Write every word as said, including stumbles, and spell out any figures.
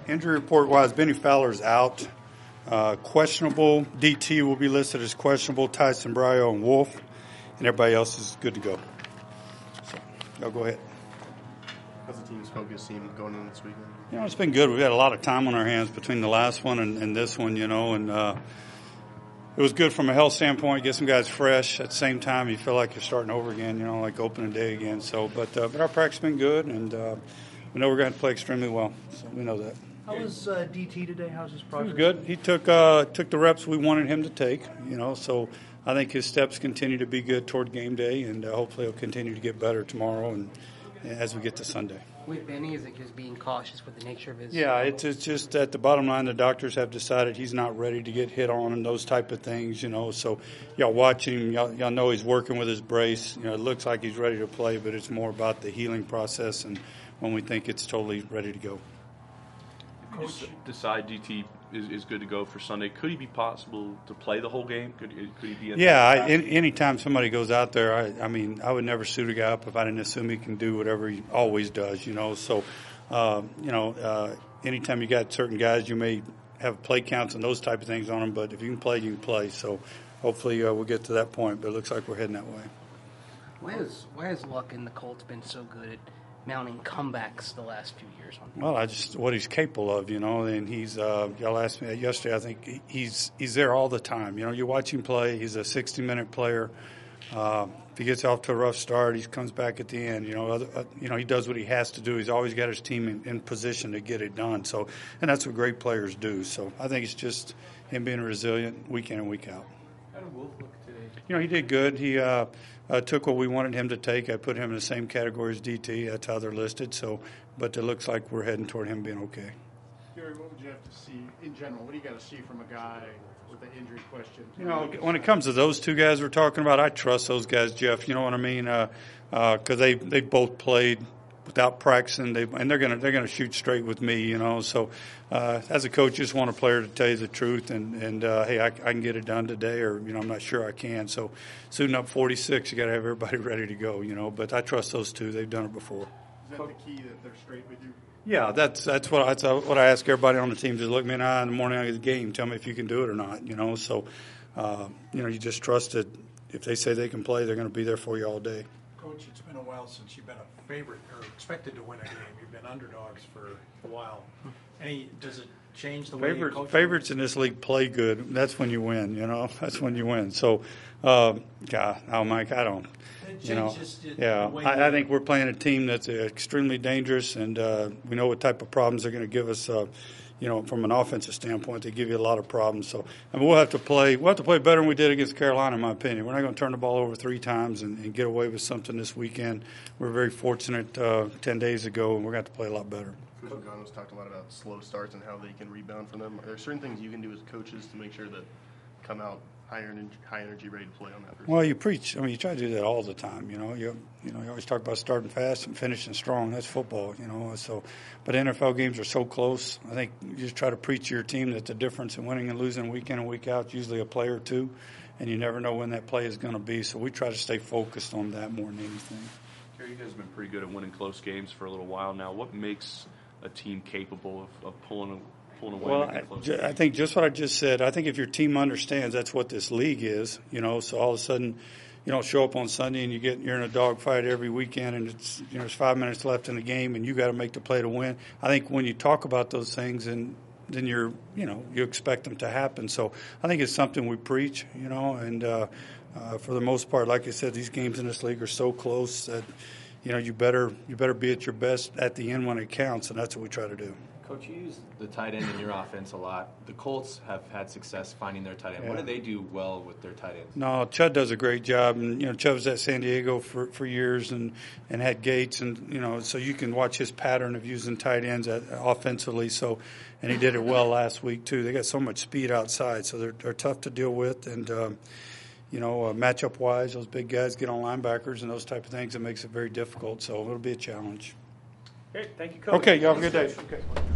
Injury report-wise, Benny Fowler's out. Uh, questionable. D T will be listed as questionable. Tyson Bryo and Wolf. And everybody else is good to go. So, y'all go ahead. How's the team's focus seem going in this weekend? You know, it's been good. We've had a lot of time on our hands between the last one and, and this one, you know, and uh, it was good from a health standpoint, get some guys fresh. At the same time, you feel like you're starting over again, you know, like opening day again. So, but uh, but our practice has been good, and uh, we know we're going to play extremely well. So we know that. How was uh, D T today? How's his progress? He was good. He took uh, took the reps we wanted him to take, you know, so I think his steps continue to be good toward game day, and uh, hopefully he'll continue to get better tomorrow and as we get to Sunday. With Benny, is it just being cautious with the nature of his? Yeah, it's, it's just at the bottom line, the doctors have decided he's not ready to get hit on and those type of things, you know. So y'all watch him, y'all, y'all know he's working with his brace. You know, it looks like he's ready to play, but it's more about the healing process and when we think it's totally ready to go. If you just decide D T is, is good to go for Sunday, could he be possible to play the whole game? Could, could he be in Yeah, I, any, anytime somebody goes out there, I, I mean, I would never suit a guy up if I didn't assume he can do whatever he always does, you know. So, uh, you know, uh, anytime you got certain guys, you may have play counts and those type of things on them, but if you can play, you can play. So hopefully uh, we'll get to that point, but it looks like we're heading that way. Why has, why has Luck and the Colts been so good at mounting comebacks the last few years? On well, I just what he's capable of, you know, and he's uh, y'all asked me that yesterday. I think he's he's there all the time. You know, you watch him play. He's a sixty minute player. Uh, if he gets off to a rough start, he comes back at the end. You know, other, uh, you know, he does what he has to do. He's always got his team in, in position to get it done. So, and that's what great players do. So, I think it's just him being resilient week in and week out. How did Wolf look today? You know, he did good. He uh, uh, took what we wanted him to take. I put him in the same category as D T. That's how they're listed. So, but it looks like we're heading toward him being okay. Gary, what would you have to see in general? What do you got to see from a guy with an injury question? You know, when it comes to those two guys we're talking about, I trust those guys, Jeff. You know what I mean? Because uh, uh, they they both played without practicing, they and they're gonna they're gonna shoot straight with me. You know, so uh, as a coach, just want a player to tell you the truth and and uh, hey, I, I can get it done today, or you know, I'm not sure I can. So suiting up forty-six, you got to have everybody ready to go. You know, but I trust those two; they've done it before. Is that the key that they're straight with you? Yeah, that's that's what that's what I ask everybody on the team. Just look me in the eye in the morning of the game. Tell me if you can do it or not. You know, so uh, you know, you just trust that if they say they can play, they're going to be there for you all day. Coach, it's been a while since you've been a favorite or expected to win a game. You've been underdogs for a while. Any does it change the way Favorite, you coach? Favorites in this league play good. That's when you win. You know, that's when you win. So, uh, God, oh, Mike, I don't. You know, yeah, I, I think we're playing a team that's extremely dangerous, and uh, we know what type of problems they're going to give us. Uh, you know, from an offensive standpoint, they give you a lot of problems. So, I mean, we'll have to play. We'll have to play better than we did against Carolina, in my opinion. We're not going to turn the ball over three times and, and get away with something this weekend. We're very fortunate uh, ten days ago, and we're going to have to play a lot better. Coach Logano's talked a lot about slow starts and how they can rebound from them. Are there certain things you can do as coaches to make sure that come out higher energy, high energy, ready to play on that? Well, you preach. I mean, you try to do that all the time. You know, you you know, you always talk about starting fast and finishing strong. That's football. You know, so, but N F L games are so close. I think you just try to preach to your team that the difference in winning and losing week in and week out is usually a play or two, and you never know when that play is going to be. So we try to stay focused on that more than anything. Gary, you guys have been pretty good at winning close games for a little while now. What makes a team capable of, of pulling pulling away? Well, I, I think just what I just said. I think if your team understands that's what this league is, you know, so all of a sudden you don't show up on Sunday and you get you're in a dogfight every weekend, and it's you know there's five minutes left in the game and you got to make the play to win. I think when you talk about those things, and then you're you know you expect them to happen. So I think it's something we preach, you know, and uh, uh, for the most part, like I said, these games in this league are so close that. You know, you better you better be at your best at the end when it counts, and that's what we try to do. Coach, you use the tight end in your offense a lot. The Colts have had success finding their tight end. Yeah. What do they do well with their tight ends? No, Chud does a great job, and you know, Chud was at San Diego for, for years, and, and had Gates, and you know, so you can watch his pattern of using tight ends at, offensively. So, and he did it well last week too. They got so much speed outside, so they're they're tough to deal with, and. Um, You know, uh, matchup-wise, those big guys get on linebackers and those type of things. It makes it very difficult. So it'll be a challenge. Great. Thank you, Coach. Okay, y'all have a good day. Okay.